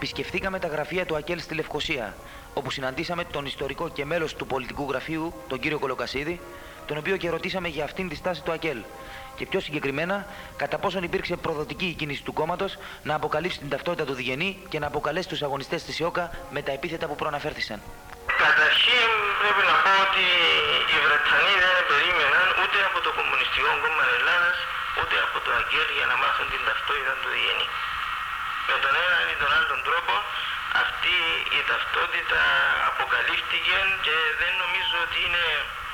επισκεφθήκαμε τα γραφεία του ΑΚΕΛ στη Λευκοσία, όπου συναντήσαμε τον ιστορικό και μέλος του πολιτικού γραφείου, τον κύριο Κολοκασίδη, τον οποίο και ρωτήσαμε για αυτήν τη στάση του ΑΚΕΛ. Και πιο συγκεκριμένα, κατά πόσον υπήρξε προδοτική η κίνηση του κόμματος να αποκαλύψει την ταυτότητα του Διγενή και να αποκαλέσει τους αγωνιστές της ΙΟΚΑ με τα επίθετα που προαναφέρθησαν. Καταρχήν πρέπει να πω ότι οι Βρετανοί δεν περίμεναν ούτε από το Κομμουνιστικό Κόμμα Ελλάδας ούτε από το ΑΚΕΛ για να μάθουν την ταυτότητα του Διγενή. Με τον έναν ή τον άλλον τρόπο αυτή η ταυτότητα αποκαλύφθηκε και δεν νομίζω ότι είναι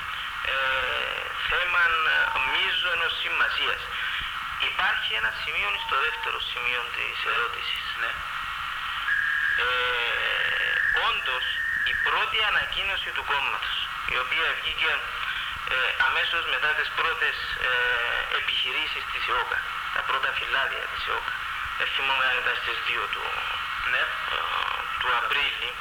θέμα μείζωνος σημασίας. Υπάρχει ένα σημείο στο δεύτερο σημείο της ερώτησης. Ναι. Όντως, η πρώτη ανακοίνωση του κόμματος, η οποία βγήκε αμέσως μετά τις πρώτες επιχειρήσεις της ΙΟΚΑ, τα πρώτα φυλάδια της ΙΟΚΑ, δεν θυμόμαι αν ήταν στις 2 του Απρίλη,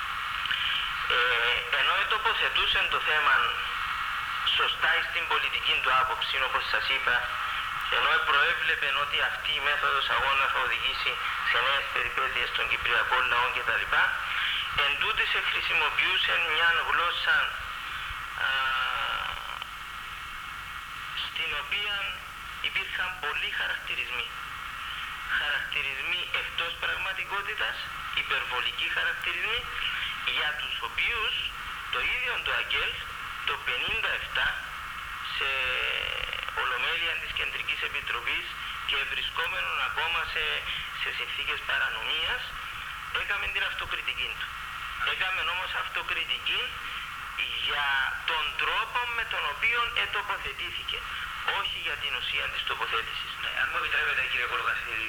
ενώ τοποθετούσαν το θέμα σωστά στην πολιτική του άποψη, όπως σας είπα, ενώ προέβλεπε ότι αυτή η μέθοδος αγώνα θα οδηγήσει σε νέες περιπέτειες στον Κυπριακό λαό κτλ. Εν τούτης χρησιμοποιούσε μια γλώσσα στην οποία υπήρχαν πολλοί χαρακτηρισμοί. Χαρακτηρισμοί εκτός πραγματικότητας, υπερβολικοί χαρακτηρισμοί, για τους οποίους το ίδιο το ΑΚΕΛ το 1957 σε ολομέλεια της Κεντρικής Επιτροπής και βρισκόμενον ακόμα σε συνθήκες παρανομίας έκαμε την αυτοκριτική του. Έκαμε όμως αυτοκριτική για τον τρόπο με τον οποίο τοποθετήθηκε, όχι για την ουσία της τοποθέτησης. Ναι, αν μου επιτρέπετε κύριε Κολοκασίδη,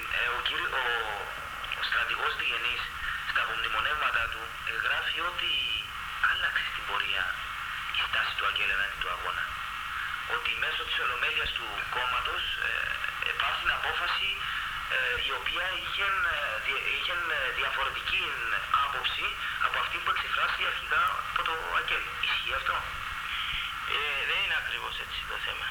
ο στρατηγός Διγενής στα απομνημονεύματα του γράφει ότι άλλαξε στην πορεία η στάση του ΑΚΕΛ εναντί του αγώνα. Ότι μέσω της ολομέλειας του κόμματος υπάρχει απόφαση η οποία είχε διαφορετική άποψη από αυτή που εξεφράστηκε αρχικά από το ΑΚΕΛ. Ισχύει αυτό? Δεν είναι ακριβώς έτσι το θέμα.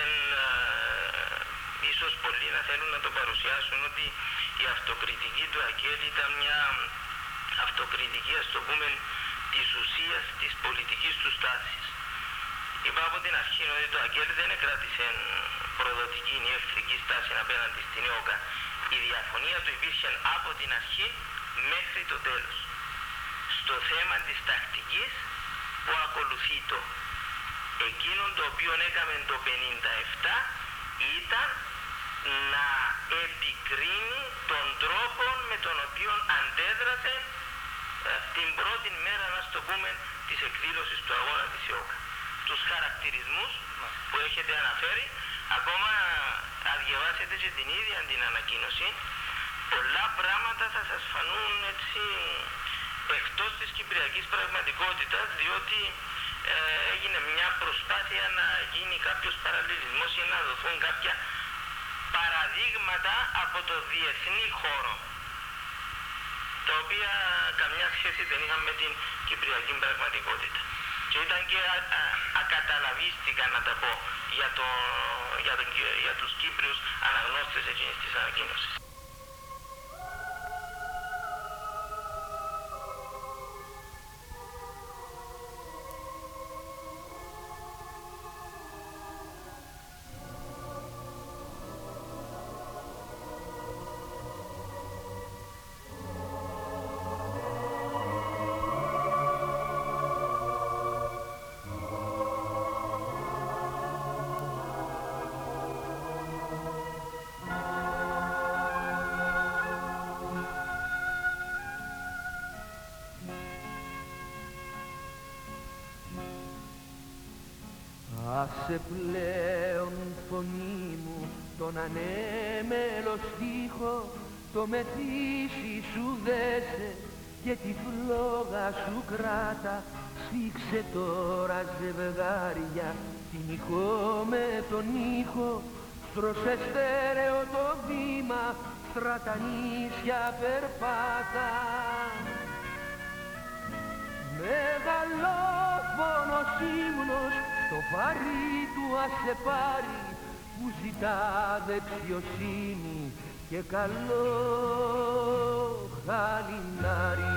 Ίσως πολλοί να θέλουν να το παρουσιάσουν ότι η αυτοκριτική του ΑΚΕΛ ήταν μια αυτοκριτική, ας το πούμε, της ουσίας της πολιτικής του στάσης. Είπα από την αρχή ότι το ΑΚΕΛ δεν κράτησε προδοτική ή εχθρική στάση απέναντι στην ΙΟΚΑ. Η διαφωνία του υπήρχε από την αρχή μέχρι το τέλος. Στο θέμα της τακτικής που ακολουθεί το. Εκείνο το οποίο έκαμε το 1957 ήταν να επικρίνει τον τρόπο με τον οποίο αντέδρασε την πρώτη μέρα, να το πούμε, της εκδήλωσης του αγώνα της ΙΟΚΑ. Τους χαρακτηρισμούς που έχετε αναφέρει, ακόμα αν διαβάσετε και την ίδια την ανακοίνωση, πολλά πράγματα θα σας φανούν έτσι εκτός της κυπριακής πραγματικότητας, διότι έγινε μια προσπάθεια να γίνει κάποιος παραλληλισμός ή να δοθούν κάποια παραδείγματα από το διεθνή χώρο, τα οποία καμιά σχέση δεν είχαν με την κυπριακή πραγματικότητα. Και ήταν και ακαταλαβίστηκα, να τα πω, για τους Κύπριους αναγνώστες εκείνης της ανακοίνωσης. Άσε πλέον φωνή μου τον ανέμελο στίχο, το μεθύσι σου δέσε και τη φλόγα σου κράτα. Σφίξε τώρα ζευγάρια την ηχό με τον ήχο, στρώσε στέρεο το βήμα, στρατανίσια περπάτα. Μεγαλόφωνος ύμνος το βαρύ του ας σε πάρει, που ζητά δεξιοσύνη και καλό χαλινάρι.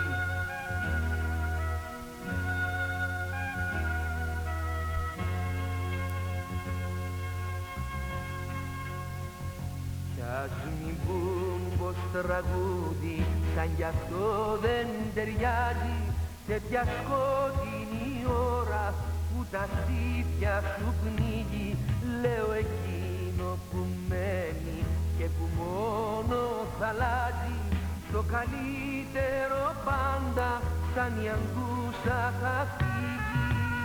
Κι ας μην πουν πως τραγούδι σαν κι αυτό δεν ταιριάζει τέτοια σκότεινη ώρα που τα στήθια σου πνίγει, λέω εκείνο που μένει και που μόνο θα αλλάζει το καλύτερο πάντα σαν η αγκούσα θα φύγει.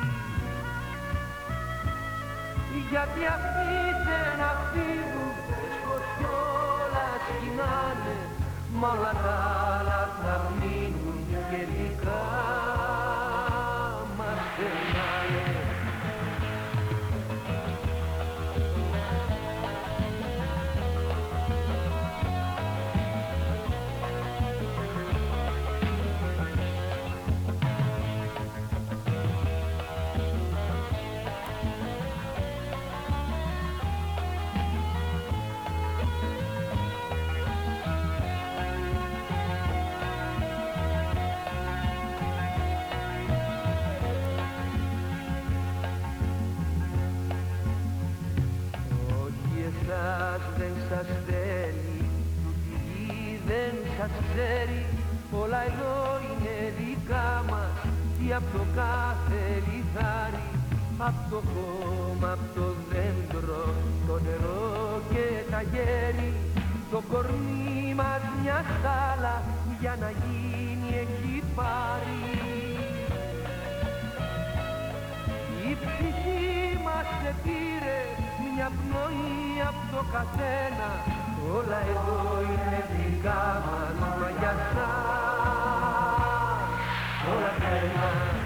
Γιατί αυτοί δεν φύγουν πως κι όλα σκηνάνε, μ' όλα τα άλλα θα μείνουν και δικά μας περνάνε. Δεν σας θέλει, τούτη γη δεν σας ξέρει, όλα εδώ είναι δικά μας, τι απ' το κάθε λιθάρι, απ' το χώμα, απ' το δέντρο, το νερό και τα γέρι, το κορμί μας μια στάλα για να γίνει έχει πάρει. Η ψυχή μας σε πήρε μια πνοή απ' το καθένα, όλα εδώ είναι δικά μας, μα για σας όλα τρένα.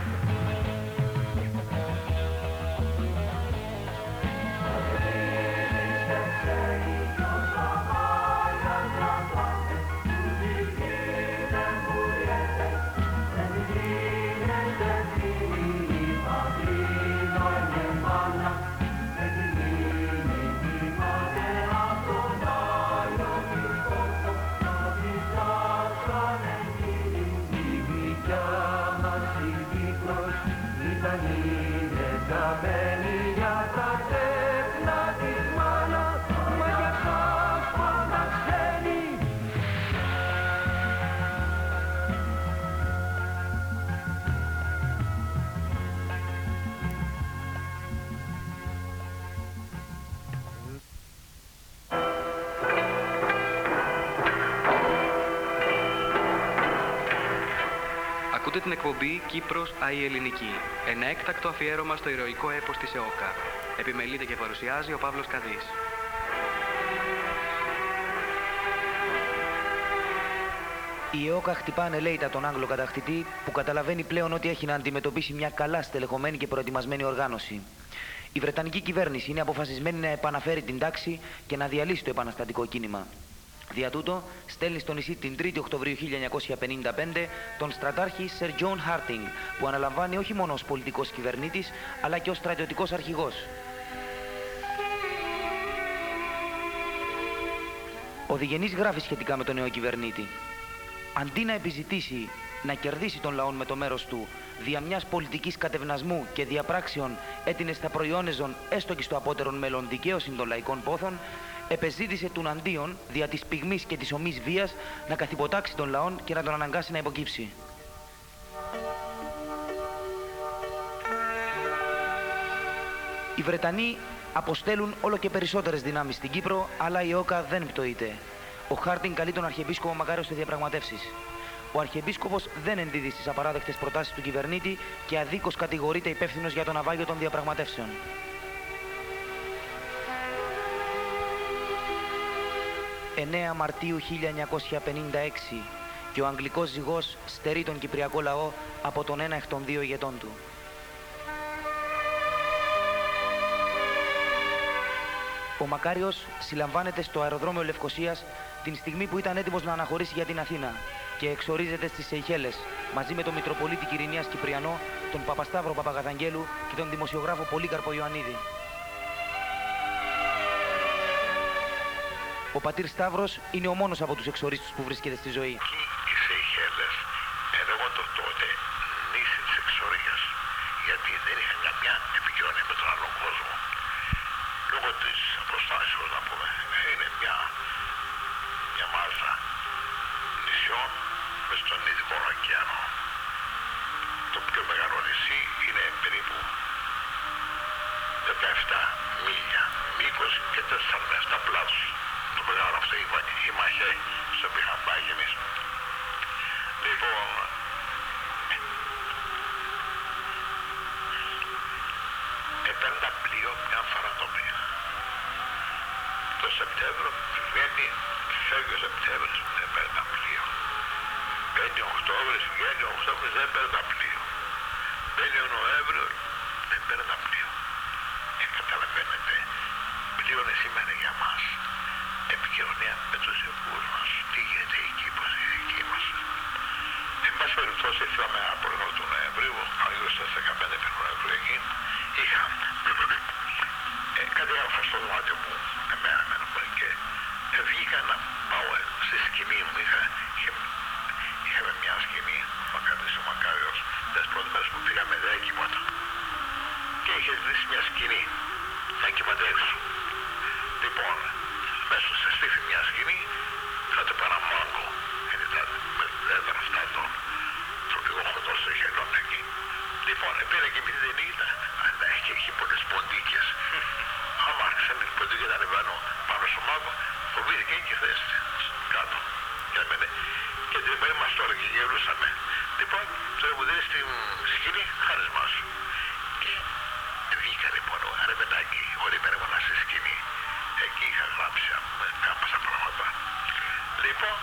Ακούτε την εκπομπή Κύπρος ΑΗ Ελληνική, ένα έκτακτο αφιέρωμα στο ηρωικό έπος της ΕΟΚΑ. Επιμελείται και παρουσιάζει ο Παύλος Καδής. Η ΕΟΚΑ χτυπά ανελαίητα τον Άγγλο κατακτητή που καταλαβαίνει πλέον ότι έχει να αντιμετωπίσει μια καλά στελεχωμένη και προετοιμασμένη οργάνωση. Η Βρετανική κυβέρνηση είναι αποφασισμένη να επαναφέρει την τάξη και να διαλύσει το επαναστατικό κίνημα. Δια τούτο, στέλνει στο νησί την 3η Οκτωβρίου 1955 τον στρατάρχη Sir John Harting, που αναλαμβάνει όχι μόνο ως πολιτικός κυβερνήτης, αλλά και ως στρατιωτικός αρχηγός. Ο Διγενής γράφει σχετικά με τον νέο κυβερνήτη. Αντί να επιζητήσει να κερδίσει τον λαό με το μέρος του, δια μιας πολιτικής κατευνασμού και διαπράξεων έτεινες θα προϊόνεζον έστω και στο απότερον μέλλον δικαίωση των λαϊκών πόθων, επεζήτησε τον αντίον δια της πυγμής και της ομής βίας να καθυποτάξει τον λαόν και να τον αναγκάσει να υποκύψει. Οι Βρετανοί αποστέλουν όλο και περισσότερες δυνάμεις στην Κύπρο, αλλά η ΕΟΚΑ δεν πτωείται. Ο Χάρτινγκ καλεί τον Αρχιεπίσκοπο Μακάριο σε διαπραγματεύσεις. Ο Αρχιεπίσκοπος δεν ενδίδει στις απαράδεκτες προτάσεις του κυβερνήτη και αδίκως κατηγορείται υπεύθυνος για το ναυάγιο των διαπραγματεύσεων. «9 Μαρτίου 1956 και ο Αγγλικός ζυγός στερεί τον Κυπριακό λαό από τον ένα εκ των δύο ηγετών του». Ο Μακάριος συλλαμβάνεται στο αεροδρόμιο Λευκωσίας την στιγμή που ήταν έτοιμος να αναχωρήσει για την Αθήνα και εξορίζεται στις Σεϊχέλες μαζί με τον Μητροπολίτη Κυρηνίας Κυπριανό, τον Παπασταύρο Παπαγαθαγγέλου και τον δημοσιογράφο Πολύκαρπο Ιωαννίδη. Ο πατήρ Σταύρος είναι ο μόνος από τους εξορίστους που βρίσκεται στη ζωή. Οι Σεϊχέλες έλεγονται τότε νήσι της εξορίας, γιατί δεν είχαν καμιά επικοινωνία με τον άλλο κόσμο. Λόγω της αποστάσεως, να πούμε, είναι μια μάζα νησιών μες στον Ινδικό ωκεανό. Το πιο μεγάλο νησί είναι περίπου 17 μίλια μήκος και 4 πλάτος. Το μεγάλο αυτό η Μαχέ, στο οποίο είχαμε πάει κι εμείς. Λοιπόν, παίρνει τα πλοίο μια φορά το μήνα. Το Σεπτέμβριο φεύγει ο Σεπτέμβριος, δεν παίρνει τα πλοίο. Μπαίνει ο Οκτώβριος, βγαίνει ο Οκτώβριος, δεν παίρνει τα πλοίο. Μπαίνει ο Νοέμβριος, δεν παίρνει τα πλοίο. Καταλαβαίνετε, πλοίο σήμερα για μας επικοινωνία με τους δικούς μας. Τι γίνεται εκεί, πώς είναι εκεί μας. Εν πάση περιπτώσει, θυμάμαι από του Νοεμβρίου, λίγο στις 15 Νοεμβρίου εκεί, είχα κάτι έγραφα στο δωμάτιο μου, εμένα και βγήκα να πάω στη σκηνή μου. Είχαμε μια σκηνή, ο Μακάριος, τις πρώτες μέρες που πήγαμε δεν έκοιμωτα. Και είχε ζήσει μια σκηνή, να κοιμάται έξω. Λοιπόν, μέσα σε στήθη μια σκηνή, κάτω παρά μάγκο, δεν ήταν αυτά το τροπικό χοντό στο χελόν εκεί. Λοιπόν, πήρε και επειδή δεν ήταν, αλλά έχει πολλές ποντίκες. Άμα άρχισαν τις ποντίκες να ανεβαίνω πάνω στο μάγκο, φοβήθηκε και η θέση κάτω. Και την επόμενη μας τώρα και γελούσαμε. Λοιπόν, τώρα που δίνει στην σκηνή, χάρισμά σου. Και βγήκα λοιπόν, αρεβετάκι, όλη μέρα ήμουν στη σκηνή. Εκεί είχα γράψει κάποια πράγματα. Λοιπόν,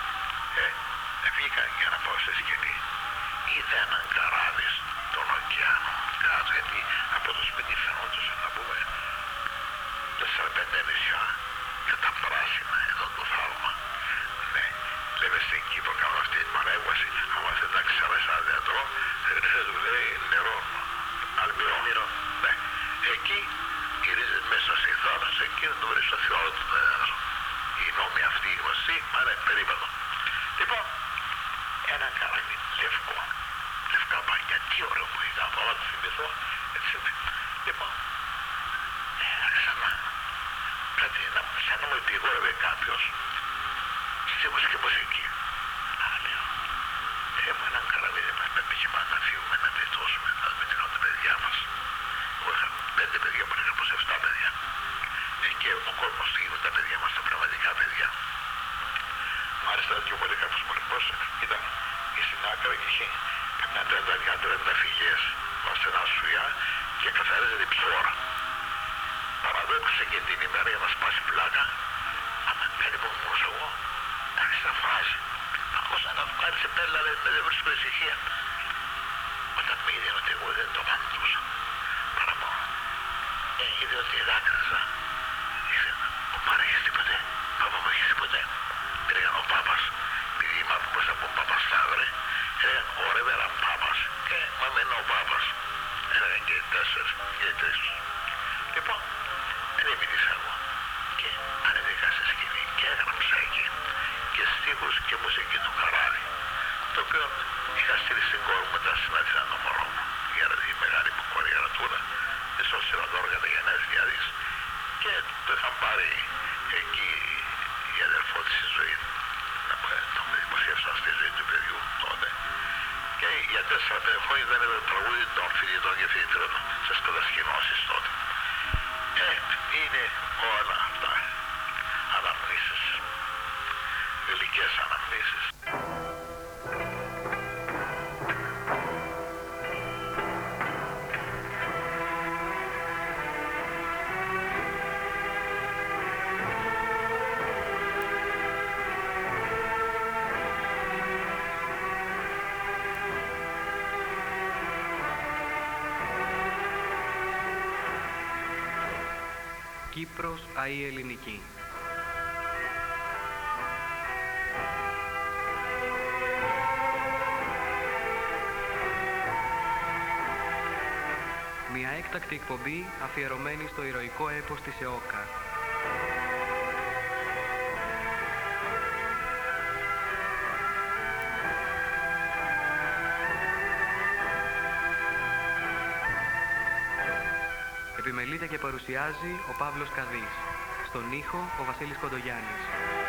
βγήκα για να πάω στη σκηνή. Είδα έναν καράβι στον ωκεάνο κάτω, γιατί από το σπίτι φαινόντουσαν να πούμε 4-5 νησιά και τα πράσινα εδώ το θάλμα. Ναι, λέμε στην Κύπρο κάνω αυτή την παρέμβαση, άμα δεν τα ξέρεις σαν διατρό, δεν του λέει νερό, αλμυρό. Ναι, εκεί γυρίζεις μέσα στη θάλασσα, εκείνο το βρίσκει στο θεό του δέντρο. Οι νόμοι αυτοί οι γνωστοί πάνε περίπατο. Λοιπόν, ένα καράβι λευκό, λευκά μπάνια, τι ωραίο που ήταν, από όλα το θυμηθώ, έτσι είναι. Λοιπόν, άρχισα να, κάτι, σαν να μου επιγόρευε κάποιος, στίχος και μουσική. Λέω, μου έναν καράβι δεν μας πρέπει και μας να φύγουμε, να βιτώσουμε, να δούμε τα παιδιά μας. Εγώ είχα 5 παιδιά, που είχα πως 7 παιδιά. Και ο κόσμος του τα παιδιά μας, τα πραγματικά παιδιά. Μ' άρεσε πιο πολύ κάποιος μολυμπός, ήταν στην άκρα και είχε καμιά 30 φυγές μας σε ένα σουιά και καθαρίζε την ψώρα. Παραδόξησε και την ημέρα για να σπάσει πλάκα, άμα κάτι που μου εγώ, άρχισε να φράζει. Άκουσα να βγάλει πέλα, λέει, δεν βρίσκω ησυχία. Όταν με είδε ότι εγώ δεν το μαντούσα, παρά μόνο. Είδε ότι δάκρυζα. Ο Μάρα έχεις τίποτε, πάπα μου έχεις τίποτε. Έλεγαν ο Πάπας, επειδή είμαι από μέσα από Πάπα Σταύρε, έλεγαν ο Ρεβέρα Πάπας και μα μένω ο Πάπας. Έλεγαν και οι 4 και οι 3. Λοιπόν, δεν μίλησα εγώ και ανέβηκα στη σκηνή και έγραψα εκεί και στίχους και μουσική του καράβι, το οποίο είχα στείλει στην κόρη μου μετά στην Αθήνα το μωρό μου για η μεγάλη μου κόρη Γερατούρα, της Οσυραδόργα τα γενέθλια της, και το είχαν πάρει εκεί η αδερφό της στη ζωή, να με δημοσίευσαν στη ζωή του παιδιού τότε, και για 4-5 χρόνια ήταν το τραγούδι των φοιτητών και φοιτητρών στις κατασκηνώσεις τότε. Είναι όλα αυτά αναμνήσεις, γλυκές αναμνήσεις. Κύπρος ΑΗ Ελληνική. Μια έκτακτη εκπομπή αφιερωμένη στο ηρωικό έπος της ΕΟΚΑ. Επιμελείται και παρουσιάζει ο Παύλος Καδής. Στον ήχο ο Βασίλης Κοντογιάννης.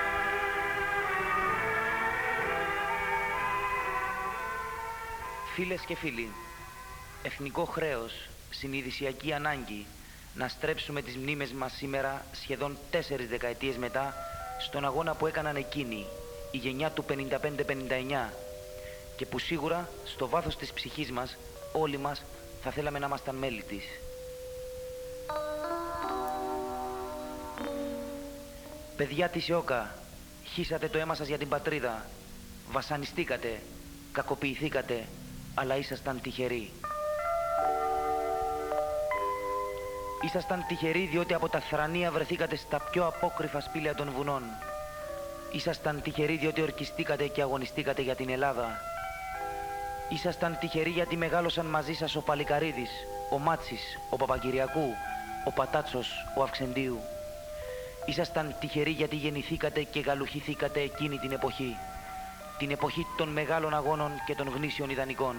Φίλες και φίλοι, εθνικό χρέος, συνειδησιακή ανάγκη να στρέψουμε τις μνήμες μας σήμερα, σχεδόν 4 δεκαετίες μετά, στον αγώνα που έκαναν εκείνοι, η γενιά του 55-59, και που σίγουρα στο βάθος της ψυχής μας, όλοι μας θα θέλαμε να ήμασταν μέλη της. Παιδιά της ΙΟΚΑ, χύσατε το αίμα σας για την πατρίδα, βασανιστήκατε, κακοποιηθήκατε, αλλά ήσασταν τυχεροί. Ήσασταν τυχεροί διότι από τα Θρανία βρεθήκατε στα πιο απόκρυφα σπήλαια των βουνών. Ήσασταν τυχεροί διότι ορκιστήκατε και αγωνιστήκατε για την Ελλάδα. Ήσασταν τυχεροί γιατί μεγάλωσαν μαζί σας ο Παλικαρίδης, ο Μάτσης, ο Παπακυριακού, ο Πατάτσος, ο Αυξεντίου. Ήσασταν τυχεροί γιατί γεννηθήκατε και γαλουχηθήκατε εκείνη την εποχή. Την εποχή των μεγάλων αγώνων και των γνήσιων ιδανικών.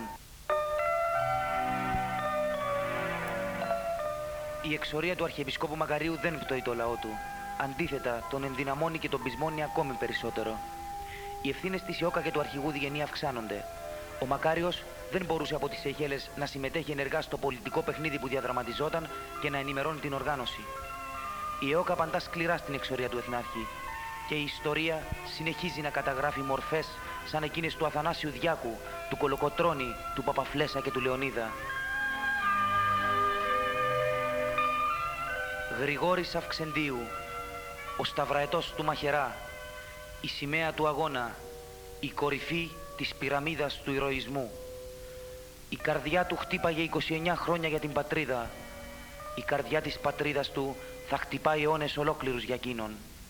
Η εξορία του Αρχιεπισκόπου Μακαρίου δεν πτωεί το λαό του. Αντίθετα, τον ενδυναμώνει και τον πεισμώνει ακόμη περισσότερο. Οι ευθύνες της ΙΟΚΑ και του αρχηγού Διγενή αυξάνονται. Ο Μακάριος δεν μπορούσε από τις Σεϊχέλες να συμμετέχει ενεργά στο πολιτικό παιχνίδι που διαδραματιζόταν και να ενημερώνει την οργάνωση. Η ΙΟΚΑ απαντά σκληρά στην εξορία του Εθνάρχη και η ιστορία συνεχίζει να καταγράφει μορφές σαν εκείνες του Αθανάσιου Διάκου, του Κολοκοτρώνη, του Παπαφλέσα και του Λεωνίδα. Γρηγόρης Αυξεντίου, ο σταυραετός του Μαχαιρά, η σημαία του αγώνα, η κορυφή της πυραμίδας του ηρωισμού. Η καρδιά του χτύπαγε 29 χρόνια για την πατρίδα. Η καρδιά της πατρίδας του θα χτυπάει αιώνες ολόκληρους για εκείνον.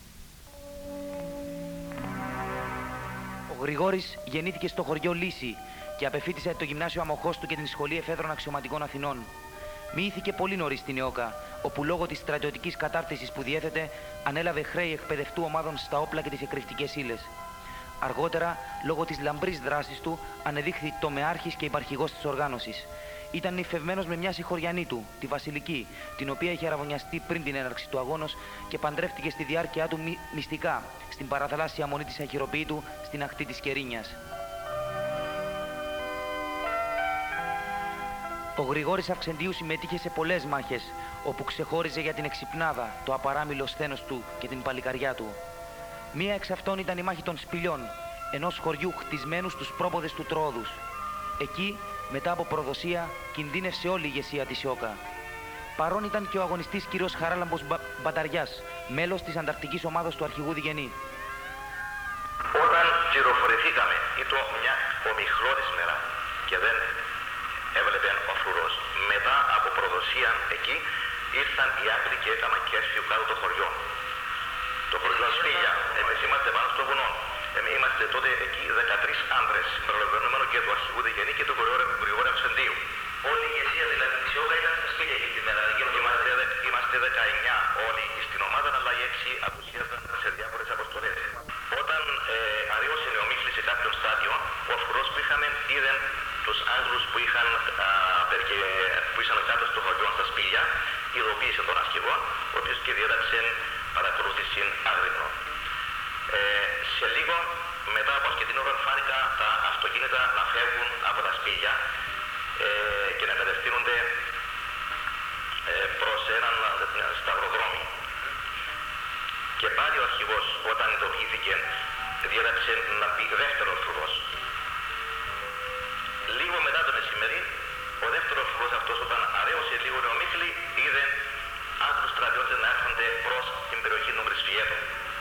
Ο Γρηγόρης γεννήθηκε στο χωριό Λύση και απεφοίτησε το γυμνάσιο Αμοχώστου και την Σχολή Εφέδρων Αξιωματικών Αθηνών. Μοιήθηκε πολύ νωρίς στην ΙΟΚΑ, όπου λόγω της στρατιωτικής κατάρτισης που διέθετε ανέλαβε χρέη εκπαιδευτού ομάδων στα όπλα και τις εκρηκτικές ύλες. Αργότερα, λόγω της λαμπρής δράσης του, ανεδείχθη τομεάρχης και υπαρχηγός της οργάνωσης. Ήταν νηφευμένος με μια συγχωριανή του, τη Βασιλική, την οποία είχε αραβωνιαστεί πριν την έναρξη του αγώνος και παντρεύτηκε στη διάρκεια του μυστικά, στην παραθαλάσσια μονή της Αχυροποίητου, στην ακτή της Κερίνιας. Ο Γρηγόρης Αυξεντίου συμμετείχε σε πολλές μάχες, όπου ξεχώριζε για την εξυπνάδα, το απαράμιλο σθένος του και την παλικαριά του. Μία εξ αυτών ήταν η μάχη των Σπηλιών, ενός χωριού χτισμένου στους πρόποδες του Τρόοδους. Εκεί, μετά από προδοσία, κινδύνευσε όλη η ηγεσία της ΙΟΚΑ. Παρόν ήταν και ο αγωνιστής κ. Χαράλαμπος Μπαταριάς, μέλος της ανταρκτικής ομάδας του αρχηγού Διγενή. Όταν πληροφορηθήκαμε, ήταν μια ομιχλώδης μέρα και δεν έβλεπε ο φρουρός. Μετά από προδοσία εκεί ήρθαν οι Άγγλοι και έκαναν κέρφιο κάτω το χωριό. Το χωριό Σπήλια, εμείς είμαστε πάνω στο βουνό. Είμαστε τότε εκεί 13 άντρες, συμπεριλαμβανομένου και του αρχηγού Διγενή και του Γρηγόρη Αυξεντίου. Όλη η ηγεσία δηλαδή της ΙΟΚΑ ήταν στα Σπήλια εκείνη τη μέρα. Είμαστε 19 όλοι στην ομάδα, αλλά οι 6 απουσίαζαν σε διάφορες αποστολές. Όταν αρρίωσε η ομίχλη σε κάποιο στάδιο, ο φρουρός που είχαμε είδε τους Άγγλους που ήσαν κάτω στο χωριό στα Σπήλια, ειδοποίησε τον αρχηγό, ο οποίος και διέταξε παρακολούθηση άγρυπνο. Σε λίγο μετά από αρκετή ώρα φάνηκα τα αυτοκίνητα να φεύγουν από τα Σπήλια και να κατευθύνονται προς έναν σταυροδρόμι. Και πάλι ο αρχηγός, όταν ειδοποιήθηκε, διέταξε να πει δεύτερος φρουρός. Λίγο μετά το μεσημέρι, ο δεύτερος φρουρός αυτός, όταν αρέωσε λίγο η ομίχλη, είδε Άγγλους στρατιώτες να έρχονται προς την περιοχή των Κρυσφιέτων.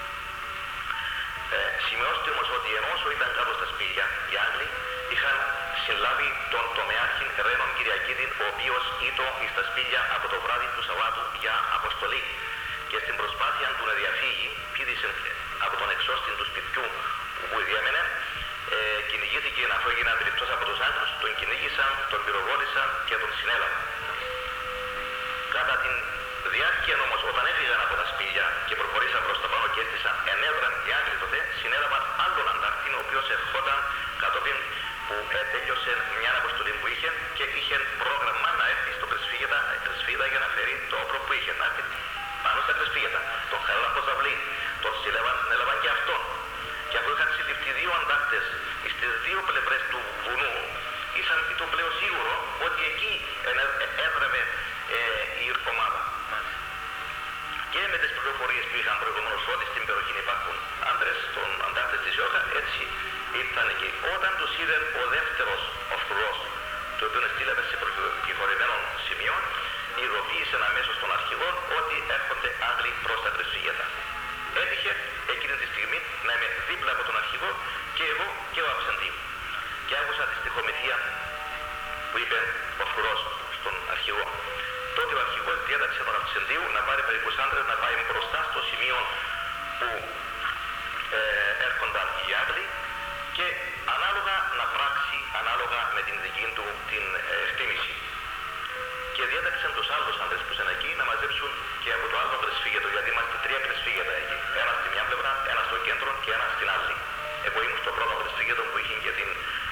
Σημειώστε όμως ότι ενώ όσο ήταν κάτω στα Σπήλια, οι Άγγλοι είχαν συλλάβει τον τομεάρχη Ρένον Κυριακίδη, ο οποίος ήταν στα Σπήλια από το βράδυ του Σαββάτου για αποστολή. Και στην προσπάθεια του να διαφύγει, πήδησε από τον εξώστη του σπιτιού που διέμενε, κυνηγήθηκε αφού έγινε αντιληπτός από τους Άγγλους, τον κυνήγησαν, τον πυροβόλησαν και τον συνέλαβαν. Κατά την διάρκεια όμως, όταν έφυγαν από τα Σπήλια και προχωρήσαν προς τα πάνω και έστησαν ενέδραν οι Άγγλοι τότε, συνέλαβαν άλλον αντάρτη, ο οποίος ερχόταν κατόπιν που που τέλειωσε μια αποστολή που είχε και είχε πρόγραμμα να έρθει στο πρεσφύγετα για να φέρει το όπλο που είχε. Να έρθει πάνω στα πρεσφύγετα. Τον Χαράλαμπο Ζαβλή, τον έλαβαν και αυτόν. Και αφού είχαν συλληφθεί δύο αντάρτες στις δύο πλευρές του βουνού, ήσαν το πλέον σίγουρο ότι εκεί έδρευε η ομάδα. Και με τις πληροφορίες που είχαν προηγουμένως ότι στην περιοχή υπάρχουν άντρες των αντάρτες της Ιώκα, έτσι ήρθαν εκεί. Όταν τους είδε ο δεύτερος οφθουρός, το οποίο στείλαμε σε προκειχωρημένο σημείο, ειδοποίησε αμέσως τον αρχηγό ότι έρχονται Άγγλοι προς τα πρεσβυγέτα. Έτυχε εκείνη τη στιγμή να είμαι δίπλα από τον αρχηγό και εγώ και ο Αψεντίου. Και άκουσα τη στοιχομηθεία που είπε ο φρουρός στον αρχηγό. Τότε ο αρχηγός διέταξε τον Αψεντίου να πάρει περίπους άντρες να πάει μπροστά στο σημείο που έρχονταν οι Άγγλοι και ανάλογα να πράξει ανάλογα με την δική του την εκτίμηση. Και διέταξαν τους άλλους άντρες που ήταν εκεί να μαζέψουν και από το άλλο πρεσφύγετο, γιατί είμαστε τρία πρεσφύγετα εκεί. Ένα στη μια πλευρά, ένα στο κέντρο και ένα στην άλλη. Εγώ ήμουν στο πρώτο πρεσφύγετο που είχε και την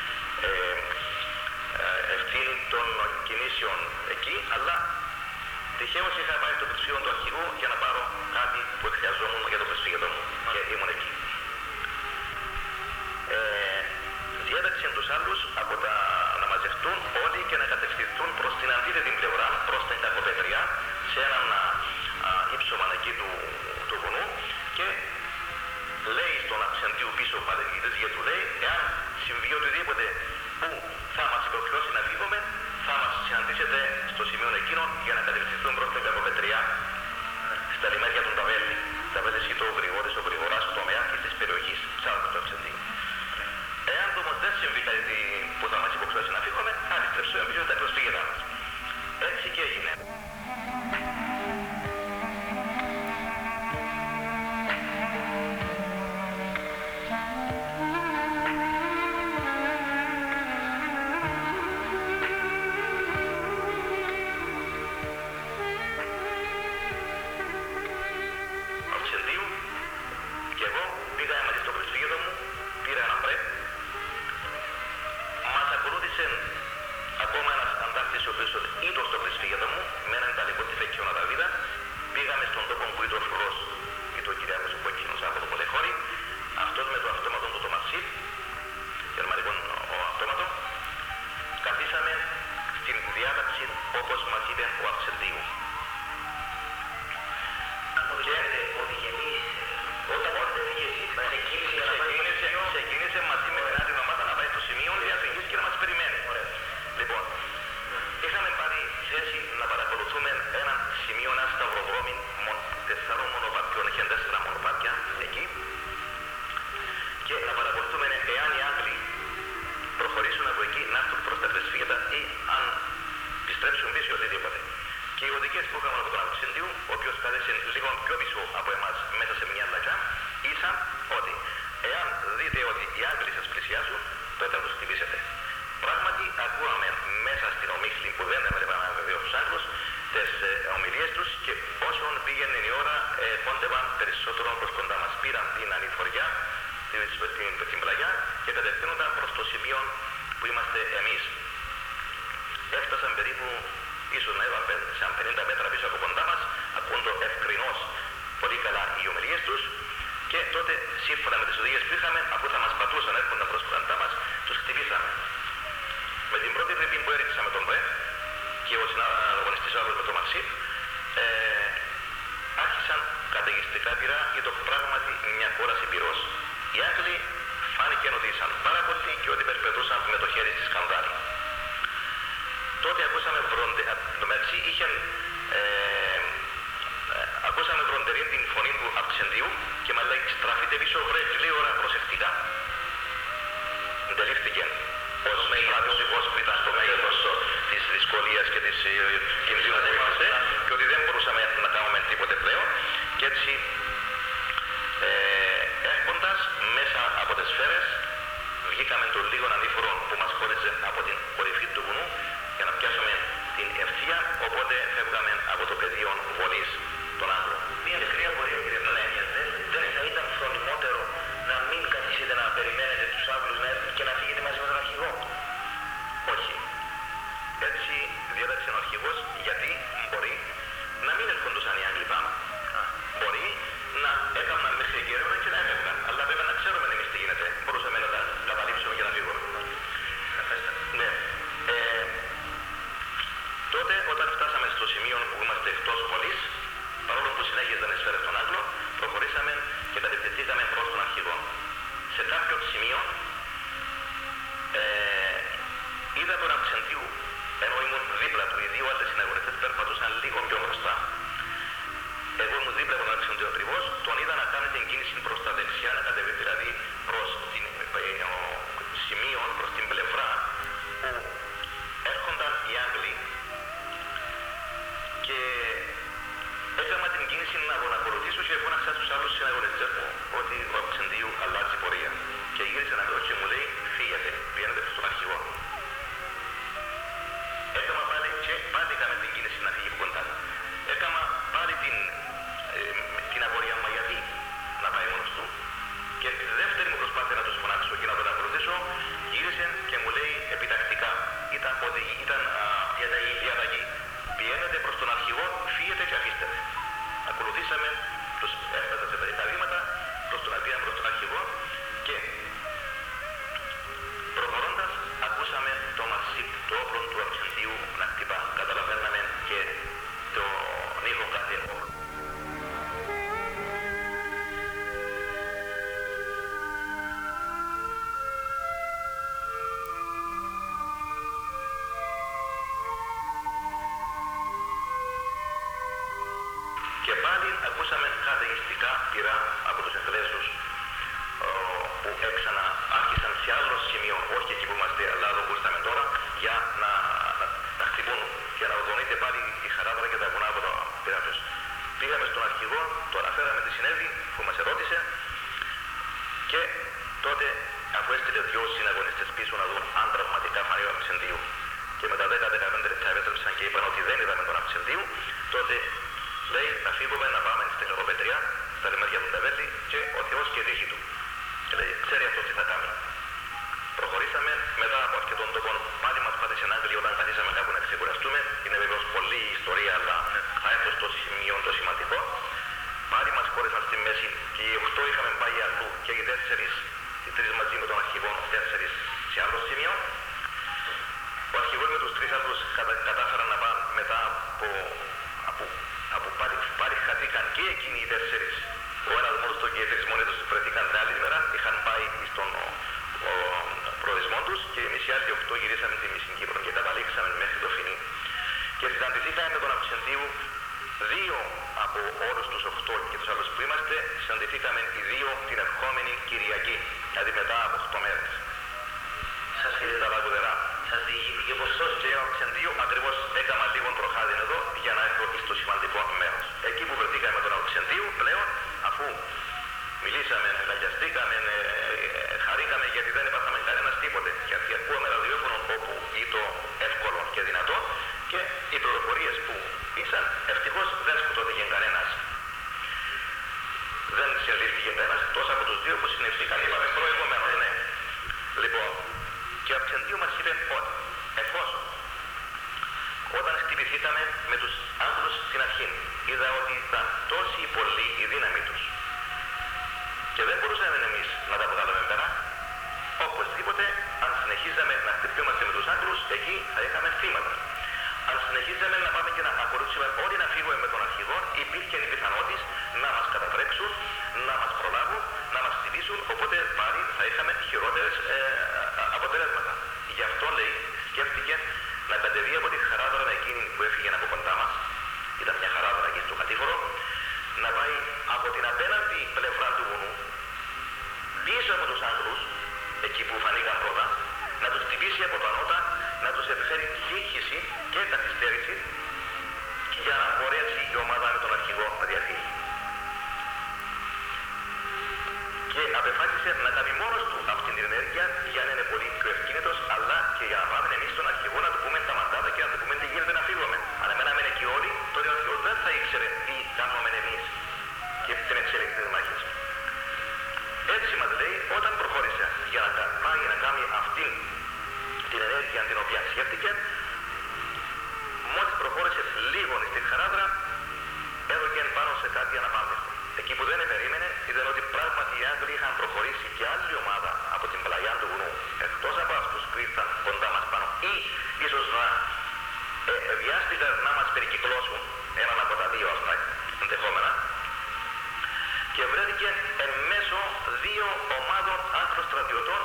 ευθύνη των κινήσεων εκεί, αλλά τυχαίως είχα πάει στο πρεσφύγετο του αρχηγού για να πάρω κάτι που χρειαζόμουν για το πρεσφύγετο μου και ήμουν εκεί. Διέταξε τους άλλους να μαζευτούν όλοι και να κατευθυνθούν προς την αντίθετη πλευρά, προς την Κακοπετριά, σε έναν ύψωμα εκεί του βουνού και λέει στον Αψεντίου πίσω ο παραγγελτής, γιατί του λέει, εάν συμβεί οτιδήποτε που θα μας υποχρεώσει να φύγουμε, θα μας συναντήσετε στο σημείο εκείνο για να κατευθυνθούν προς την Κακοπετριά, στα λιμέρια των Ταβέλη. Ταβέλης ή το Γρηγόρης, ο Γρηγοράς, ο τομέα της περιοχής, ψάχνω το Αψεντίου. Εάν όμως δεν συμβεί κάτι που θα μας υποχρεώσει να φύγουμε, αντιστρέψουμε πίσω τα προσφύγετά μας. Έτσι και έγινε. Ακόμα ένας αντάρτης ο οποίος ήταν στο πρεσφύγετο μου, με έναν Ιταλικό τυφέκιο Ναταβίδα, πήγαμε στον τόπο που ήταν ο φρουρός ή το Κυριάκος που εκείνος από το Πολεχώρι, αυτός με το αυτόματο του Τομασί, γερμανικό αυτόματο, καθίσαμε στην διάταξη όπως μας είπε ο Αψεντίου. Αν μου λέτε ότι γεννείς, όταν ξεκίνησε μαζί με την άλλη ομάδα να πάει στο σημείο διαθήκης και να μας περιμένει. Λοιπόν, είχαμε πάρει θέση να παρακολουθούμε ένα σημείο, ένα σταυροδρόμι 4 μονοπάτιων, είχε 4 μονοπάτια εκεί και να παρακολουθούμε εάν οι Άγγλοι προχωρήσουν από εκεί να έρθουν προς τα πρεσφύγετα ή αν επιστρέψουν πίσω οτιδήποτε. Και οι οδικές που είχαμε από τον Αψεντίου, ο οποίος κάθεσε λίγο πιο πίσω από εμάς μέσα σε μια λακιά, ήσαν ότι εάν δείτε ότι οι Άγγλοι σας πλησιάζουν, τότε θα τους χτυπήσετε. Πράγματι, ακούαμε μέσα στην ομίχλη που δεν έβλεπαν βεβαίως τους Άγγλους τις ομιλίες τους και όσον πήγαινε η ώρα πόντευαν περισσότερο προς κοντά μας. Πήραν την ανηφοριά, την πλαγιά και κατευθύνονταν προς το σημείο που είμαστε εμείς. Έφτασαν περίπου, ίσως να είπαμε, σαν 50 μέτρα πίσω από κοντά μας, ακούντο ευκρινώς πολύ καλά οι ομιλίες τους και τότε, σύμφωνα με τις οδηγίες που είχαμε, αφού θα μας πατούσαν έρχονταν προς κοντά μας, τους χτυπήσαμε. Με την πρώτη τρύπη που έριξα με τον Βρε και ο συναγωνιστής άλλος με τον Μαξίπ, άρχισαν καταιγιστικά πυρά ή το πράγματι μια κόραση πυρός. Οι Άγγλοι φάνηκε ότι ήσαν πάρα πολλοί και ότι περπετούσαν με το χέρι στη σκανδάλη. Τότε ακούσαμε ακούσαμε βροντερή την φωνή του Αψεντίου και μας λέει στραφείτε πίσω βρε λίγη ώρα προσεκτικά. Αντελήφθηκε ως στρατιωτικός που ήταν στο μέγεθος της δυσκολίας και της κινδύνου που είμαστε και ότι δεν μπορούσαμε να κάνουμε τίποτε πλέον και έτσι έρχοντας μέσα από τις σφαίρες βγήκαμε τον λίγο ανήφορο που μας χώριζε από την κορυφή του βουνού για να πιάσουμε την ευθεία, οπότε φεύγαμε από το πεδίο βολής των Άγγλων. Μια μικρή απορία, κύριε Παναγία, δεν θα ήταν φρονιμότερο να μην καθίσετε να περιμένετε τους Άγγλους να έρθουν και να φύγετε μαζί με τον αρχηγό? σημείο είδα τον Αυξεντίου, ενώ ήμουν δίπλα του, οι δύο άλλοι συναγωνιστές περπατούσαν λίγο πιο μπροστά. Εγώ ήμουν δίπλα από τον Αυξεντίου ακριβώς, τον είδα να κάνει την κίνηση προς τα δεξιά, να κατεβεί δηλαδή προς το σημείο, προς την πλευρά που έρχονταν οι Άγγλοι, και έκανα την κίνηση να τον ακολουθήσω και φώναξα στους άλλους συναγωνιστές μου ότι ο Αυξεντίου αλλάζει πορεία. Και γύρισε να και μου λέει φύγετε, πηγαίνετε στον αρχηγό. Έκανα πάλι και πάλι έκαμε την κίνηση να φύγει κοντά. Έκανα πάλι την απορία μα γιατί να πάει μόνος του. Και τη δεύτερη μου προσπάθεια να τους φωνάξω και να τον ακολουθήσω, γύρισε και μου λέει επιτακτικά. Ήταν η αλλαγή. Πηγαίνετε προς τον αρχηγό, φύγετε και αφήστε με. Ακολουθήσαμε, έφτασα σε περίπου βήματα προς τον αρχηγό και προχωρώντας ακούσαμε το μασίπ, το όπλο του Αυξεντίου να χτυπά. Καταλαβαίναμε και τον ήχο κάθε όπλο. Και πάλι ακούσαμε καταιγιστικά πυρά από τους Εγγλέζους που έξανα άρχισαν σε άλλο σημείο, όχι εκεί που είμαστε, αλλά εδώ που ήρθαμε τώρα, για να χτυπούν και να οδονείται πάλι η χαράδρα και τα βουνά από τα πυρά τους. Πήγαμε στον αρχηγό, το αναφέραμε τι συνέβη, που μας ερώτησε, και τότε αφού έστειλε δυο συναγωνιστές πίσω να δουν αν πραγματικά φανεί ο Αυξεντίου, και μετά 10-15 λεπτά επέστρεψαν και είπαν ότι δεν είδαμε τον Αυξεντίου, τότε λέει να φύγουμε να πάμε στην Ευρωπετριά, στα λιμέρια του Ντεβέλη, και ο Θεός και τύχη του. Και λέει, ξέρει αυτό τι θα κάνει. Προχωρήσαμε μετά από αρκετών τόπων, πάλι μας πάτησε ένα Άγγλοι όταν καθίσαμε κάπου να ξεκουραστούμε. Είναι βεβαίως πολλή η ιστορία, αλλά θα έρθω στο σημείο το σημαντικό. Πάλι μας χώρισαν στη μέση και οι 8 είχαμε πάει αλλού και οι 3 μαζί με τον αρχηγό, 4 σε άλλο σημείο. Ο αρχηγός με τους 3 άλλους κατάφεραν να πάνε μετά από πάλι χαθήκαν και εκείνοι οι 4. Ο ένας μόνος του και οι 3 μόνοι τους βρεθήκαν την άλλη μέρα, είχαν πάει στον προορισμό τους και εμείς οι άλλοι 8 γυρίσαμε τη Μισή Κύπρο και καταλήξαμε μέχρι το Φινί. Και συναντηθήκαμε με τον Αυξεντίου, 2 από όλους τους 8 και τους άλλους που είμαστε, συναντηθήκαμε οι 2 την ερχόμενη Κυριακή, δηλαδή μετά από 8 μέρες. Σας είδε τα λαγουδερά. Σας διηγήθηκε πως και ο Αυξεντίου ακριβώς έκανα λίγο προχάδιν εδώ για να έρθω στο σημαντικό μέρος. Εκεί που βρεθήκαμε με τον Αυξεντίου πλέον, αφού μιλήσαμε, λαγιαστήκαμε, χαρήκαμε γιατί δεν έπαθαμε κανένας τίποτε. Γιατί ακούαμε ραδιόφωνο όπου ήταν εύκολο και δυνατό και οι πληροφορίες που ήσαν ευτυχώς δεν σκοτώθηκε κανένας. Δεν συλλήφθηκε κανένας, εκτός από τους 2 που συνεχίστηκαν. Είπαμε προηγουμένως, ναι. Λοιπόν, και ο Αυξεντίου μας είπε ότι εφόσον όταν χτυπηθήκαμε με τους Άγγλους στην αρχή, είδα ότι ήταν τόσοι πολλοί η δύναμη τους και δεν μπορούσαμε εμείς να τα βγάλουμε πέρα, οπωσδήποτε αν συνεχίζαμε να χτυπιόμαστε με τους Άγγλους, εκεί θα είχαμε θύματα. Αν συνεχίζαμε να πάμε και να ακολουθήσουμε όλοι να φύγουμε με τον αρχηγό, υπήρχε η πιθανότητα να μας κατατρέξουν, να μας προλάβουν, να μας χτυπήσουν, οπότε πάλι θα είχαμε χειρότερες αποτελέσματα. Γι' αυτό λέει, σκέφτηκε να κατεβεί από τη χαράδρα εκείνη που έφυγε από κοντά μας, ήταν μια χαράδρα εκεί στο κατήφορο, να πάει από την απέναντι πλευρά του βουνού, πίσω από τους Άγγλους, εκεί που φανήκαν πρώτα, να τους χτυπήσει από τα νότα, να τους επιφέρει σύγχυση και καθυστέρηση για να μπορέσει η ομάδα με τον αρχηγό να διαφύγει. Και απεφάσισε να κάνει μόνος του αυτή την ενέργεια για να είναι πολύ πιο ευκίνητος, αλλά και για να πάμε εμείς στον αρχηγό να του πούμε τα μαντάτα και να του πούμε τι γίνεται να φύγουμε. Αν μέναμε εκεί όλοι, τότε ο αρχηγός δεν θα ήξερε τι κάνουμε εμείς και την εξέλιξη της μάχης. Έτσι μας λέει, όταν προχώρησε για να πάει να κάνει αυτή την ενέργεια την οποία σκέφτηκε, μόλις προχώρησε λίγο στην χαράδρα, έδωκε πάνω σε κάτι αναπάντεχο. Εκεί που δεν περίμενε ήταν ότι πράγματι οι Άγγλοι είχαν προχωρήσει και άλλη ομάδα από την πλαγιά του βουνού, εκτός από αυτούς που ήρθαν κοντά μας πάνω, ή ίσως να βιάστηκαν να μας περικυκλώσουν, έναν από τα 2 αυτά ενδεχόμενα, και βρέθηκε εν μέσω 2 ομάδων Άγγλων στρατιωτών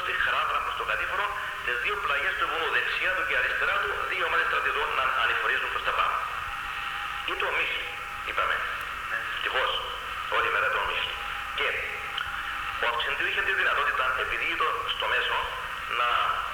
τη χαράδρα προς το κατήφορο, τις δύο πλαγιές του βουνού, δεξιά του και αριστερά του, δύο ομάδες στρατιωτών να ανηφορίζουν προς τα πάνω. Ή το ομίσλι, είπαμε. Ευτυχώς, όλη μέρα το ομίσλι. Και ο Αυξεντίου είχε τη δυνατότητα, επειδή ήταν στο μέσο, να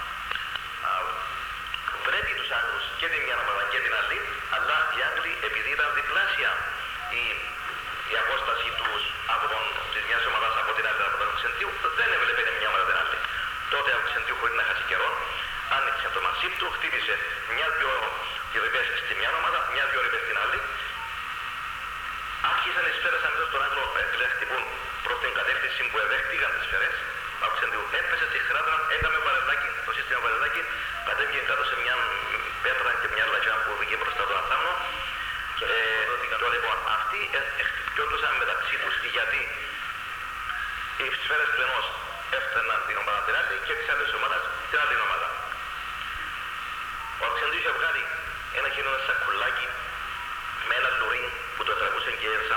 βρέπει τους Άγγλους και την μια ομάδα και την άλλη, αλλά οι Άγγλοι, επειδή ήταν διπλάσια η απόσταση τους από της μιας ομάδας από την άλλη από τον Αυξεντίου, δεν έβλεπε μια ομάδα την άλλη. Τότε ο Αυξεντίου, χωρίς να χάσει καιρό, άνοιξε το μασίπ του, χτύπησε μια-δυο ρηπές στη μια ομάδα, μια-δυο ρηπές στην άλλη. Άρχισαν οι σφαίρες αμέσως στον Άγγλο να χτυπούν προς την κατεύθυνση που εδέχτηκαν τις σφαίρες. Ο Αυξεντίου έπεσε στη χαράδρα, έκαμε βαρεδάκι, το σύστημα βαρεδάκι, κατέβηκε κάτω σε μια πέτρα και μια λαγιά που βγήκε μπροστά τον Αθάμνο. Λοιπόν, αυτοί χτυπιόντουσαν μεταξύ τους, γιατί οι σφαίρες του ενός έφταναν την ομάδα την άλλη και της άλλης ομάδας την άλλη ομάδα. Ο Αυξεντίου είχε βγάλει ένα κοινό σακουλάκι με ένα λουρί που το τραβούσε και σαν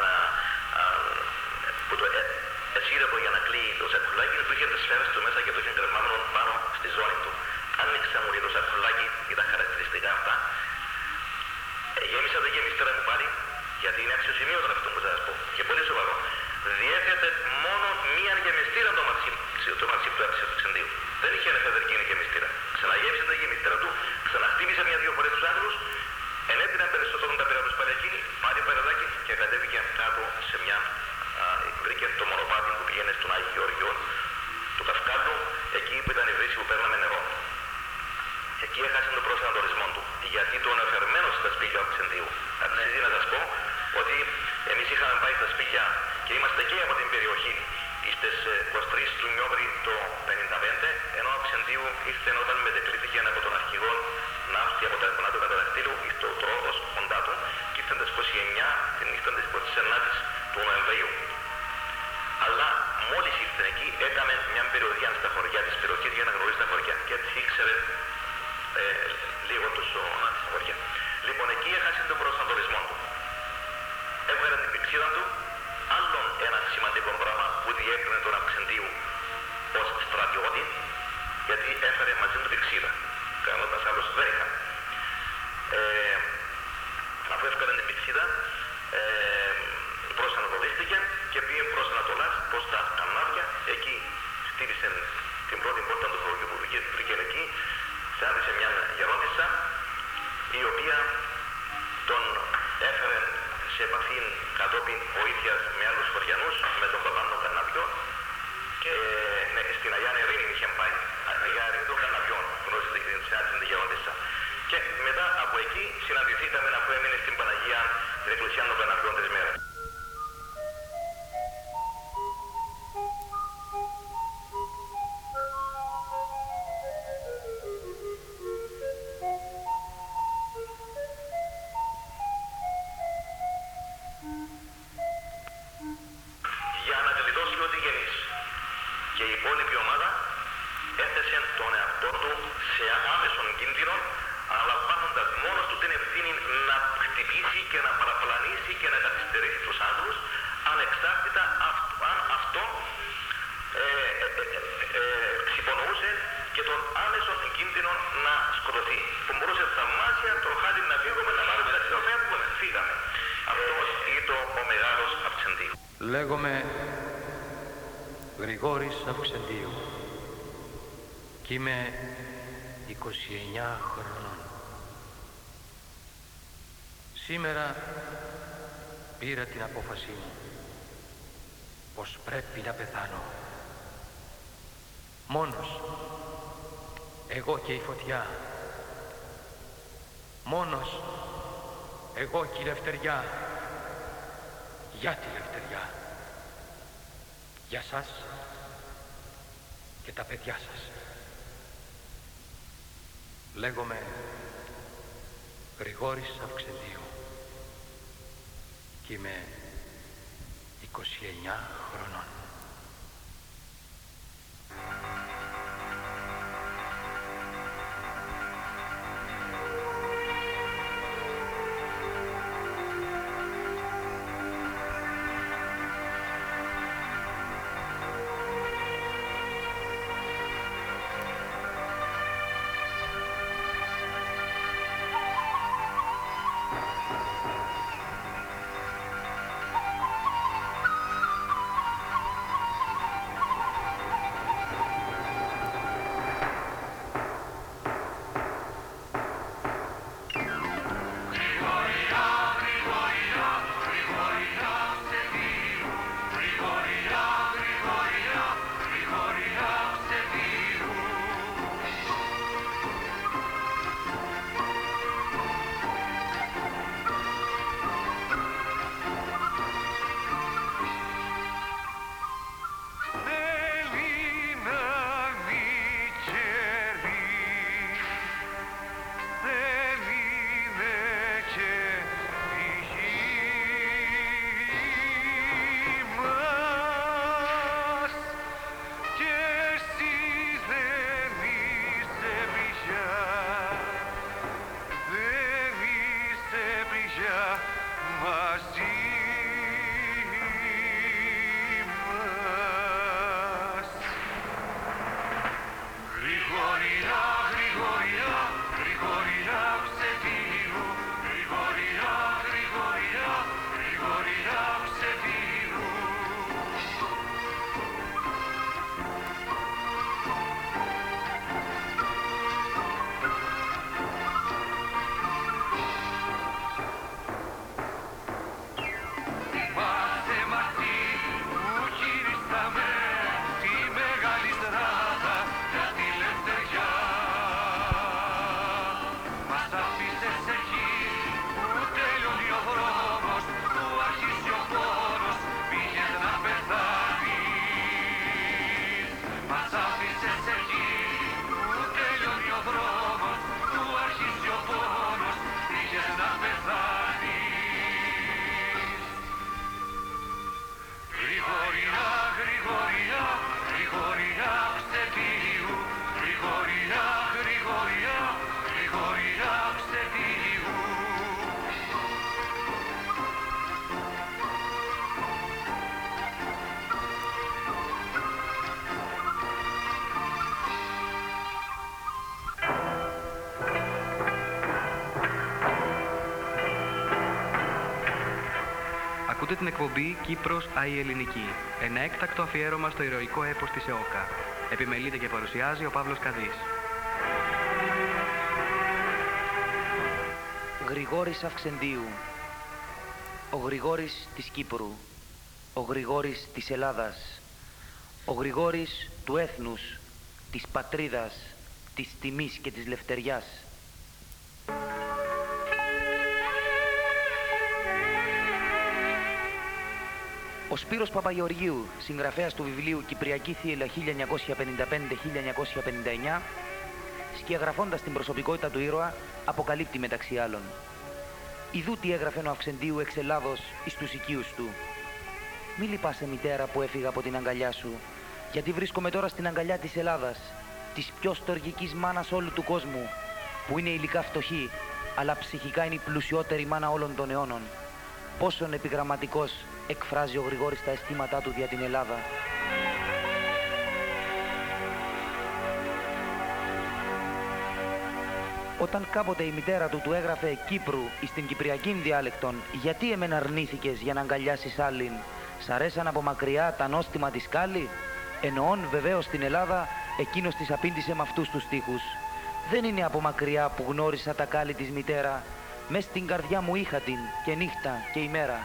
που το εσύρευε για να κλείει το σακουλάκι, που είχε τις σφαίρες του μέσα και το είχε κρεμμένο πάνω στη ζώνη του. Άνοιξα μου το σακουλάκι, ήταν χαρακτηριστικά αυτά. Γέμισα τα γεμιστήρα μου πάλι, γιατί είναι αξιοσημείωτο αυτό που θα σας πω και πολύ σοβαρό. Διέθετε μόνο μία γεμιστήρα το μαξί του Αυξεντίου. Δεν είχε ένα φεδερκίνη γεμιστήρα. Ξαναγέμισε τα γεμιστήρα του, ξαναχτύπησε μια-δυο φορές τους Άγγλους, ενέτειναν περισσότερο τα πέρα τους πάλι εκείνη, πάλι παραδάκι και κατέβηκε κάτω σε μια. Βρήκε το μονοπάτι που πήγαινε στον Άγιο Γεώργιο του Καυκάλου, εκεί που ήταν η βρύση που παίρναμε νερό. Εκεί έχασε τον προσανατολισμό του, γιατί τον αφαιρμένο στα σπίτια του Αυξεντίου. Αξίζει να σας πω ότι εμείς είχαμε πάει στα σπίτια και είμαστε και από την περιοχή στις 23 του Νιόβρη το 1955, ενώ ο Αυξεντίου ήρθε όταν μετεκλήθηκε από τον αρχηγό να έρθει από τα ερπονά του καταδακτήλου στο τρόπος κοντά του και ήρθαν τις 29 την νύχτα της 29ης του Νοεμβρίου. Αλλά μόλις ήρθε εκεί έκαμε μια περιοδιά στα χωριά της περιοχής για να γνωρίσει τα χωριά και έτσι ήξερε λίγο τους χωριά. Λοιπόν, εκεί έχασε τον προσανατολισμό του. Έβγαλε την πηξίδα του, άλλον ένα σημαντικό πράγμα που διέκρινε τον Αυξεντίου ως στρατιώτη, γιατί έφερε μαζί του πηξίδα. Κανόνας άλλος δεν είχαν. Αφού έφερε την πηξίδα, προσανατολίστηκε και πήγε προς Ανατολάς, προς τα Κανάρια. Εκεί στήρισε την πρώτη πόρτα του χωριού που βρήκε εκεί. Συνάντησε μια γερόντισσα, η οποία τον έφερε σε επαφή κατόπιν βοήθειας με άλλους χωριανούς, με τον Παπάνο Καναβιό και στην Αγιά Νερίνη είχε πάει. Αγιά Νερίνη των Καναβιών, γνώρισε την γερόντισσα. Και μετά από εκεί συναντηθήκαμε αφού έμεινε στην Παναγία την Εκκλησία των Καναβιών της μέρας. Λέγομαι Γρηγόρης Αυξεντίου και είμαι 29 χρονών. Σήμερα πήρα την απόφασή μου πως πρέπει να πεθάνω. Μόνος, εγώ και η φωτιά. Μόνος, εγώ και η λευτεριά. Για τη λευτεριά. Για σας και τα παιδιά σας. Λέγομαι Γρηγόρης Αυξεντίου και είμαι 29 χρονών. Ακούτε την εκπομπή Κύπρος ΑΗ Ελληνική. Ένα έκτακτο αφιέρωμα στο ηρωικό έπος της ΕΟΚΑ. Επιμελείται και παρουσιάζει ο Παύλος Καδής. Γρηγόρης Αυξεντίου. Ο Γρηγόρης της Κύπρου. Ο Γρηγόρης της Ελλάδας. Ο Γρηγόρης του έθνους, της πατρίδας, της τιμής και της λευτεριάς. Ο Σπύρος Παπαγεωργίου, συγγραφέας του βιβλίου «Κυπριακή Θύελλα 1955-1959», σκιαγραφώντας την προσωπικότητα του ήρωα, αποκαλύπτει μεταξύ άλλων: «Ιδού τι έγραφε ο Αυξεντίου εξ Ελλάδος εις τους οικείους του. Μη λυπάσαι, μητέρα, που έφυγα από την αγκαλιά σου, γιατί βρίσκομαι τώρα στην αγκαλιά της Ελλάδας, της πιο στοργικής μάνας όλου του κόσμου, που είναι υλικά φτωχή, αλλά ψυχικά είναι η πλουσιότερη μάνα όλων των αιώνων. Πόσον επιγραμματικός εκφράζει ο Γρηγόρης τα αισθήματά του δια την Ελλάδα». Όταν κάποτε η μητέρα του έγραφε Κύπρου εις την κυπριακήν διάλεκτον, γιατί εμένα αρνήθηκες για να αγκαλιάσεις άλλην, σ' αρέσαν από μακριά τα νόστιμα της σκάλη? Εννοών βεβαίως στην Ελλάδα, εκείνος της απήντησε με αυτούς τους στίχους: «Δεν είναι από μακριά που γνώρισα τα κάλλη της μητέρα, μες στην καρδιά μου είχα την και νύχτα και ημέρα».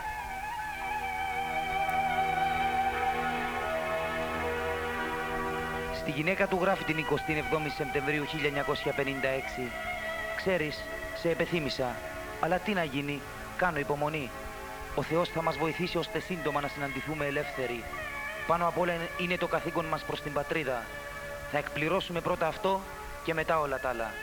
Στη γυναίκα του γράφει την 27η Σεπτεμβρίου 1956: «Ξέρεις, σε επεθύμησα, αλλά τι να γίνει, κάνω υπομονή. Ο Θεός θα μας βοηθήσει ώστε σύντομα να συναντηθούμε ελεύθεροι. Πάνω απ' όλα είναι το καθήκον μας προς την πατρίδα. Θα εκπληρώσουμε πρώτα αυτό και μετά όλα τα άλλα».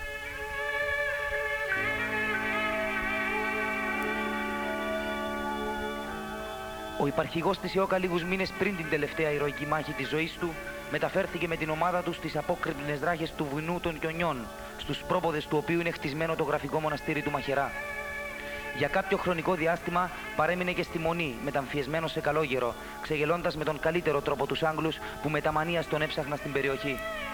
Ο υπαρχηγός της ΕΟΚΑ λίγους μήνες πριν την τελευταία ηρωική μάχη της ζωής του μεταφέρθηκε με την ομάδα του στις απόκρηπνες ράχες του βουνού των Κιονιών, στους πρόποδες του οποίου είναι χτισμένο το γραφικό μοναστήρι του Μαχαιρά. Για κάποιο χρονικό διάστημα παρέμεινε και στη Μονή, μεταμφιεσμένος σε καλόγερο, ξεγελώντας με τον καλύτερο τρόπο τους Άγγλους που με τα μανίας τον έψαχνα στην περιοχή.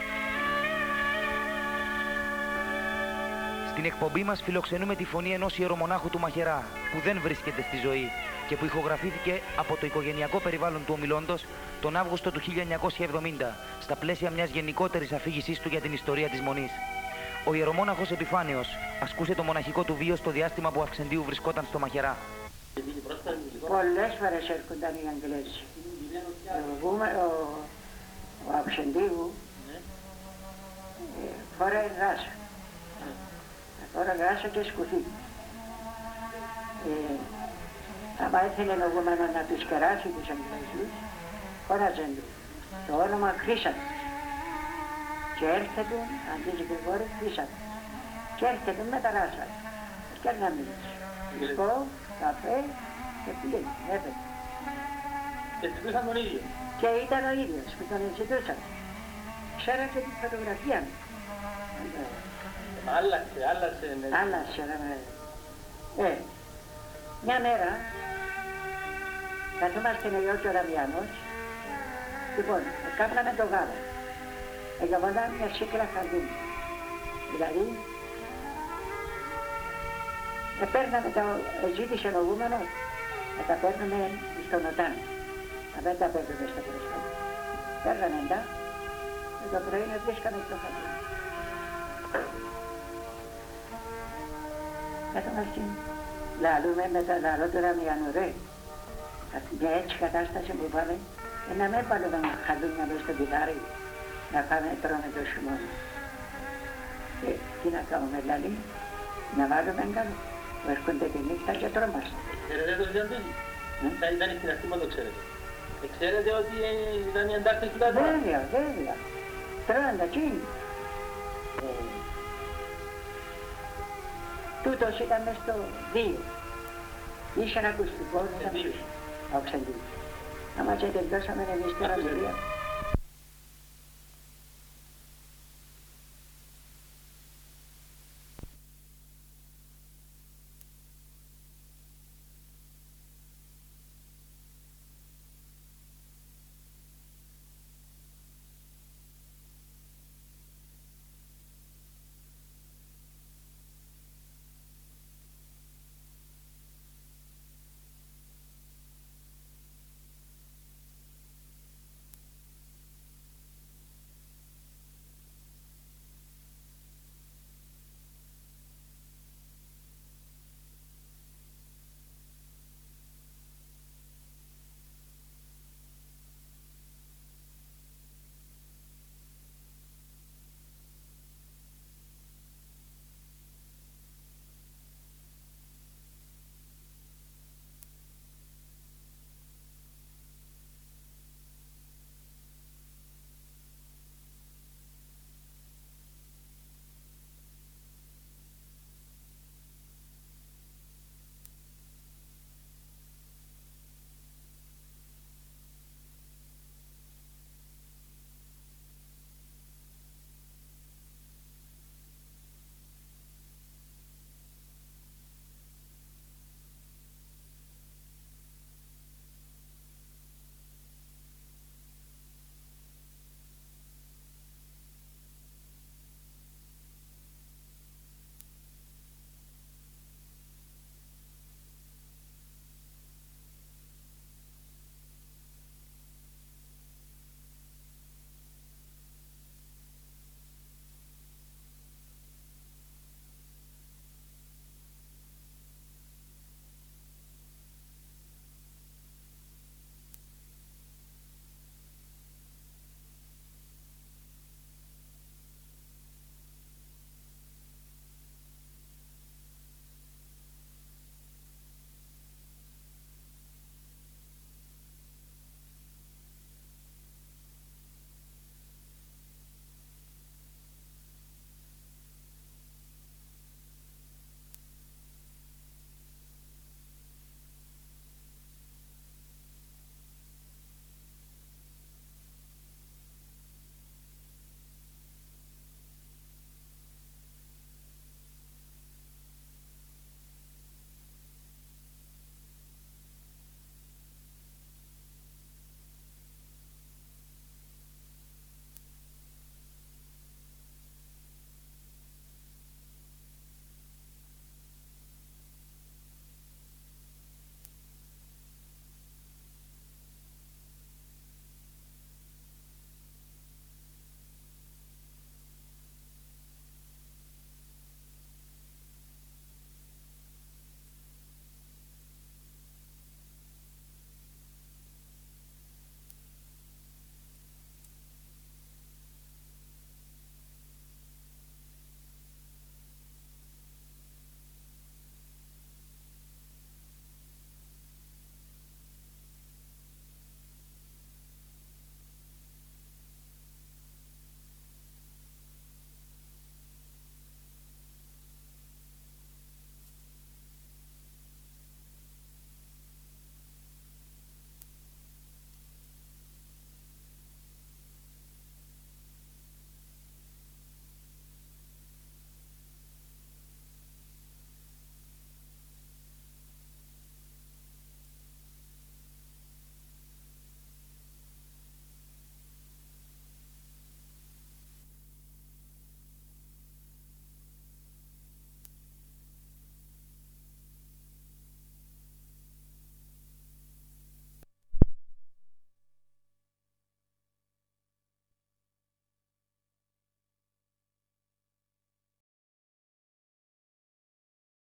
Στην εκπομπή μας φιλοξενούμε τη φωνή ενός ιερομονάχου του Μαχαιρά, που δεν βρίσκεται στη ζωή και που ηχογραφήθηκε από το οικογενειακό περιβάλλον του ομιλώντος τον Αύγουστο του 1970, στα πλαίσια μιας γενικότερης αφήγησής του για την ιστορία της Μονής. Ο ιερομόναχος Επιφάνιος ασκούσε το μοναχικό του βίο στο διάστημα που Αυξεντίου βρισκόταν στο Μαχαιρά. Πολλές φορές έρχονταν οι Αγγλές. Ο Αυξεντίου φοράει γάσα. Τώρα γάσα και σκουφί. Άμα ήθελε ο Γούμενος να τους κεράσει τους Αγγλέζους, χώραζαν του το όνομα Χρύσατος. Και έρχεται, αντί Γρηγόρη, Χρύσατος. Και έρχεται με τα γάσα. Και να μιλήσει. Φυσκό, καφέ και πήγαινε, έπαιζε. Και ζητούσαν τον ίδιο. Και ήταν ο ίδιος που τον ζητούσαν. Ξέρατε τη φωτογραφία μου. Άλλασε. Άλλασε, μια μέρα, καθόμαστε εγώ και ο Ραμιανός, λοιπόν, κάναμε το γάλα. Εγγαμόταν μια σίκλα χαρδούμι. Δηλαδή, ζήτησε ο Γούμενος να τα παίρνουμε στον Οτάν. Να δεν τα παίρνουμε στο πρόσωπο. Παίρναμε τα, και το πρωί να βρίσκαμε στο χαρδούμι. Καθόμαστε, λαλούμε με τα λαρό του Ραμιανού, ρε. Μια έτσι κατάσταση που πάμε, να μην βάλουμε χαρδούμια μέσα στο πιτάρι, να πάμε τρώμε το χειμώνα. Και τι να κάνουμε, δηλαδή, να βάλουμε καλό. Έρχονται τη νύχτα και τρώμαστε. Ξέρετε το Διαντήλη. Ήταν στην αρχή που το ξέρετε. Ξέρετε ότι ήταν η αντάκτηση του Τατρά. Βέβαια. Τρώνε τα τσίνη. Τούτος ήταν μες στο 2. Είχε ένα ακουστικό, ήταν ο Αυξεντίου. Άμα και τελειώσαμε εμείς τώρα